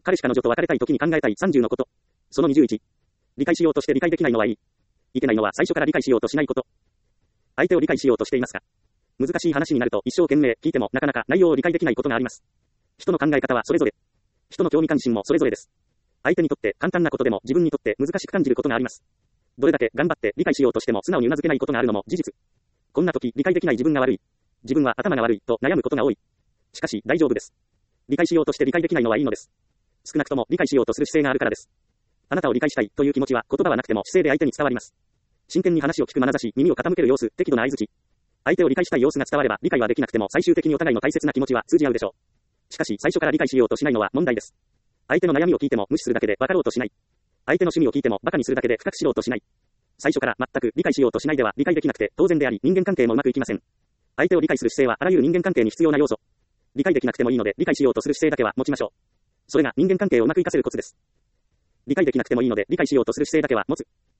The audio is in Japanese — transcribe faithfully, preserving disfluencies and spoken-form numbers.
彼氏彼女と別れたい時に考えたいさんじゅうのこと。そのにじゅういち。理解しようとして理解できないのはいい。いけないのは最初から理解しようとしないこと。相手を理解しようとしていますか？難しい話になると一生懸命聞いてもなかなか内容を理解できないことがあります。人の考え方はそれぞれ。人の興味関心もそれぞれです。相手にとって簡単なことでも自分にとって難しく感じることがあります。どれだけ頑張って理解しようとしても素直に頷けないことがあるのも事実。こんな時理解できない自分が悪い。自分は頭が悪いと悩むことが多い。しかし大丈夫です。理解しようとして理解できないのはいいのです。少なくとも理解しようとする姿勢があるからです。あなたを理解したいという気持ちは言葉はなくても姿勢で相手に伝わります。真剣に話を聞く眼差し、耳を傾ける様子、適度な相槌。相手を理解したい様子が伝われば理解はできなくても最終的にお互いの大切な気持ちは通じ合うでしょう。しかし最初から理解しようとしないのは問題です。相手の悩みを聞いても無視するだけで分かろうとしない。相手の趣味を聞いても馬鹿にするだけで深く知ろうとしない。最初から全く理解しようとしないでは理解できなくて当然であり人間関係もうまくいきません。相手を理解する姿勢はあらゆる人間関係に必要な要素。理解できなくてもいいので理解しようとする姿勢だけは持ちましょう。それが人間関係をうまくいかせるコツです。理解できなくてもいいので理解しようとする姿勢だけは持つ。